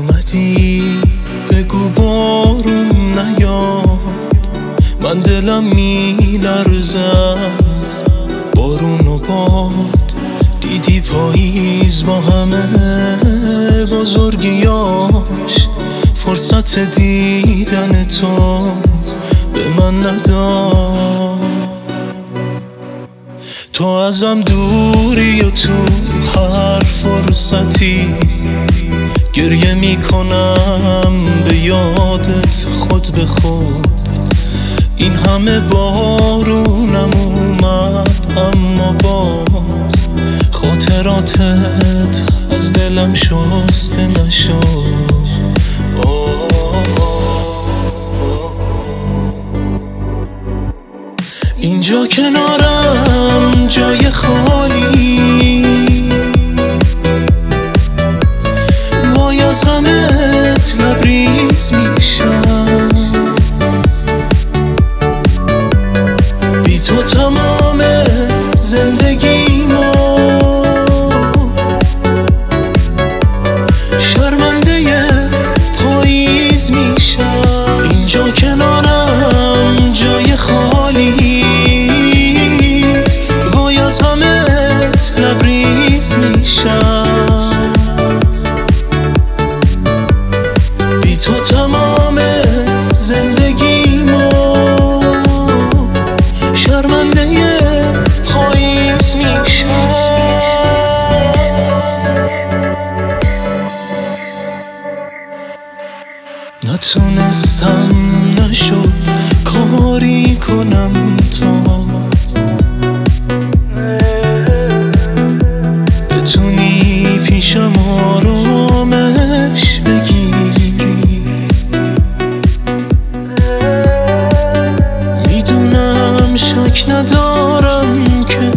اومدی بگو بارون نیاد، من دلم میلرزه از بارون و باد. دیدی پاییز با همه بزرگیاش، فرصت دیدن تو به من نداد. تو ازم دوری و تو هر فرصتی گریه میکنم به یادت خود به خود. این همه بارونم اومد اما باز خاطراتت از دلم شسته نشد. اینجا کنارم جای خالی، وای از غمت لبریز میشم. بی تو تمام زندگیمو شرمنده پاییز میشم. اینجا کنارم جای خالی، وای از غمت لبریز میشم. بی تو تمام زندگیمو شرمنده پاییز میشم. نتونستم نشد کاری کنم تا بتونی پیشم آرامش بگیری. میدونم شک ندارم که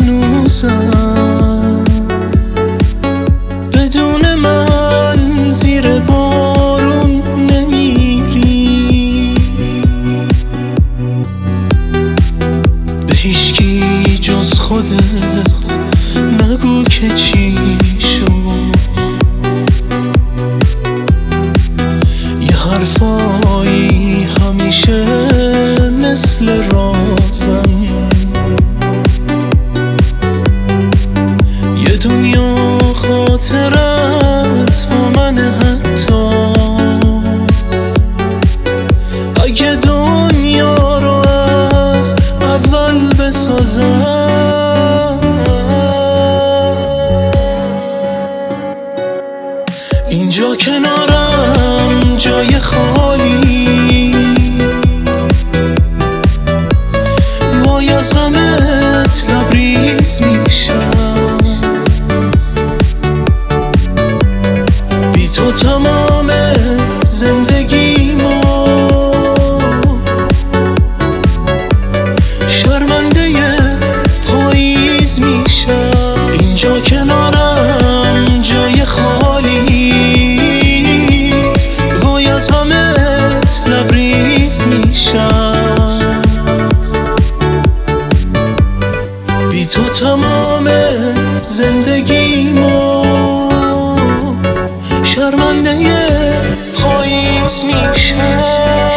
هنوزم بدون من زیر بارون نمیری. به هیچکی جز خودت نگو که چی شد. یه حرفایی همیشه مثل رازن، یه دنیا خاطرت با منه. حتی اگه دنیا رو از اول بسازم. اینجا کنارم جای خالی، وای از غمت لبریز میشم. بی تو تمام زندگیمو شرمنده پاییز میشم. اینجا کنارم جای خالی، وای از غمت لبریز میشم. بی تو تمام زندگیمو شرمنده پاییز میشم.